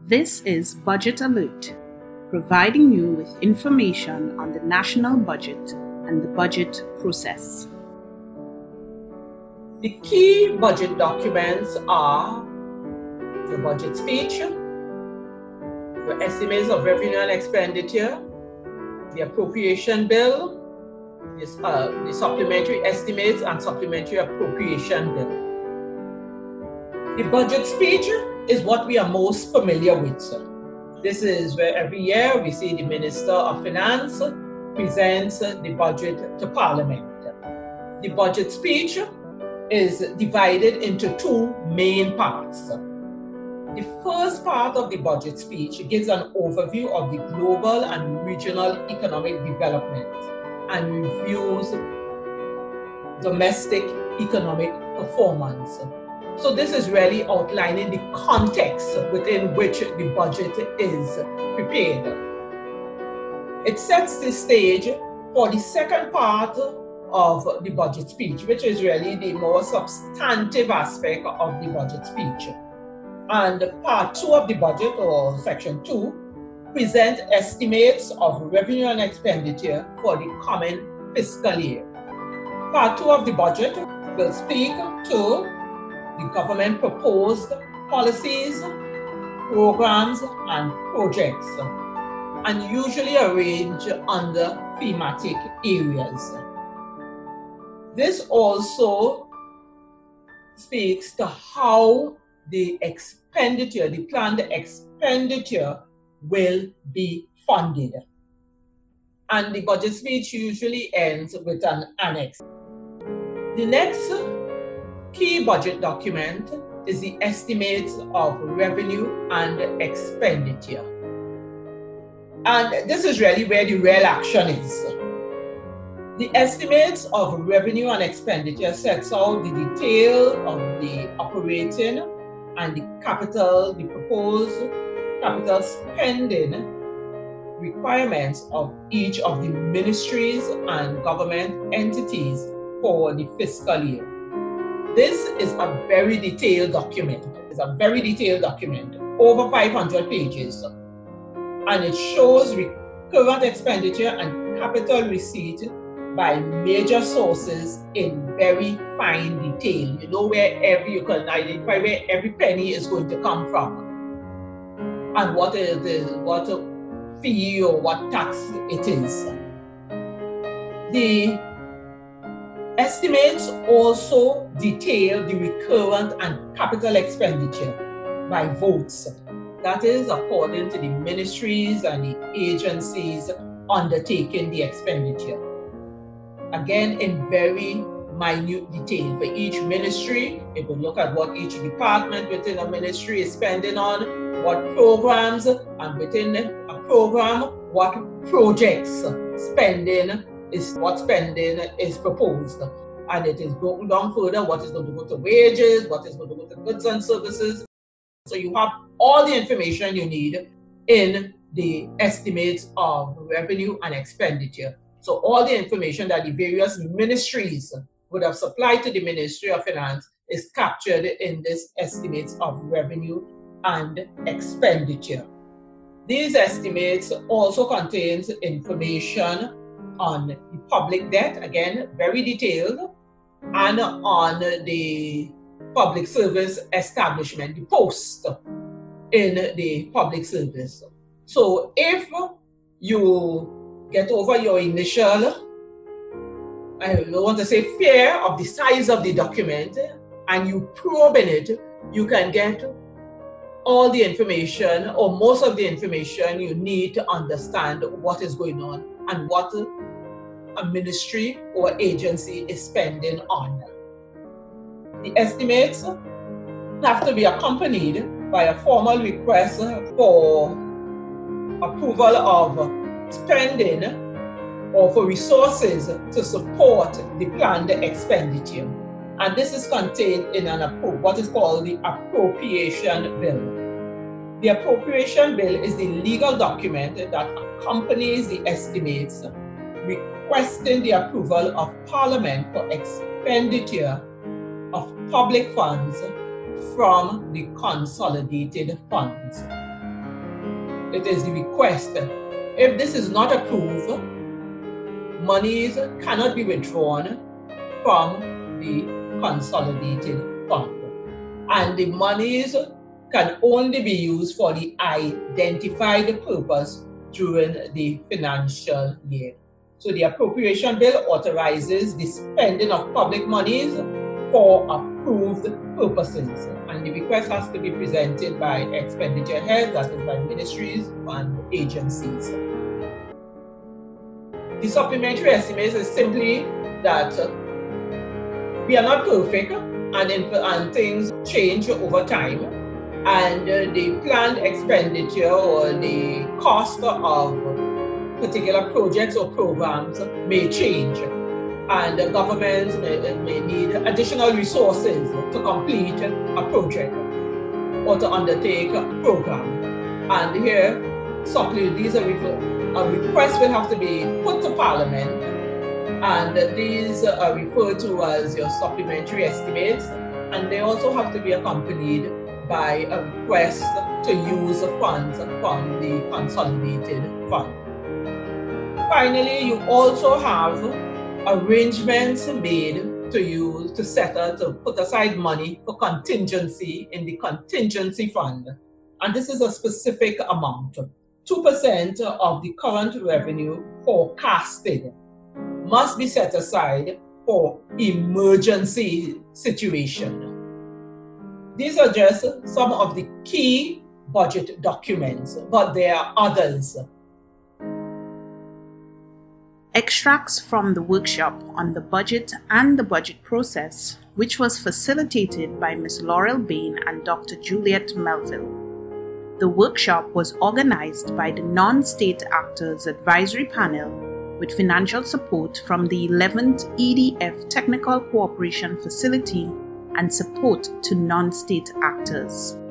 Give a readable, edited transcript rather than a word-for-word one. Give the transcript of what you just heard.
This is Budget Alert, providing you with information on the national budget and the budget process. The key budget documents are the budget speech, the estimates of revenue and expenditure, the appropriation bill, the supplementary estimates and supplementary appropriation bill. The budget speech is what we are most familiar with. This is where every year we see the Minister of Finance presents the budget to Parliament. The budget speech is divided into two main parts. The first part of the budget speech gives an overview of the global and regional economic development and reviews domestic economic performance. So this is really outlining the context within which the budget is prepared. It sets the stage for the second part of the budget speech, which is really the more substantive aspect of the budget speech. And part 2 of the budget, or section 2, present estimates of revenue and expenditure for the coming fiscal year. Part 2 of the budget will speak to the government proposed policies, programs, and projects, and usually arranged under thematic areas. This also speaks to how the expenditure, the planned expenditure, will be funded. And the budget speech usually ends with an annex. The next key budget document is the estimates of revenue and expenditure. And this is really where the real action is. The estimates of revenue and expenditure sets out the detail of the operating and the proposed capital spending requirements of each of the ministries and government entities for the fiscal year. This is a very detailed document. It's a very detailed document, over 500 pages. And it shows current expenditure and capital receipt by major sources in very fine detail. You know you can identify where every penny is going to come from, and what fee or what tax it is. The estimates also detail the recurrent and capital expenditure by votes. That is according to the ministries and the agencies undertaking the expenditure. Again, in very minute detail. For each ministry, it will look at what each department within a ministry is spending on, what programs, and within a program, what projects spending is proposed. And it is broken down further, what is going to go to wages, what is going to go to goods and services. So you have all the information you need in the estimates of revenue and expenditure. So all the information that the various ministries would have supplied to the Ministry of Finance is captured in this estimates of revenue and expenditure. These estimates also contains information on the public debt, again, very detailed, and on the public service establishment, the post in the public service. So if you get over your initial, I don't want to say fear of the size of the document, and you probe in it, you can get all the information or most of the information you need to understand what is going on and what a ministry or agency is spending on. The estimates have to be accompanied by a formal request for approval of spending or for resources to support the planned expenditure. And this is contained in what is called the appropriation bill. The appropriation bill is the legal document that accompanies the estimates requesting the approval of Parliament for expenditure of public funds from the consolidated funds. it is the request. If this is not approved, monies cannot be withdrawn from the consolidated fund. And the monies can only be used for the identified purpose during the financial year. So the appropriation bill authorizes the spending of public monies for approved purposes. And the request has to be presented by expenditure heads, that is by ministries and agencies. The supplementary estimates is simply that we are not perfect and things change over time, and the planned expenditure or the cost of particular projects or programs may change, and the government may need additional resources to complete a project or to undertake a program. And here, a request will have to be put to Parliament, and these are referred to as your supplementary estimates, and they also have to be accompanied by a request to use funds from the consolidated fund. Finally, you also have arrangements made to put aside money for contingency in the contingency fund. And this is a specific amount. 2% of the current revenue forecasted must be set aside for emergency situation. These are just some of the key budget documents, but there are others. Extracts from the workshop on the budget and the budget process, which was facilitated by Ms. Laurel Bain and Dr. Juliet Melville. The workshop was organized by the Non-State Actors Advisory Panel with financial support from the 11th EDF Technical Cooperation Facility and support to non-state actors.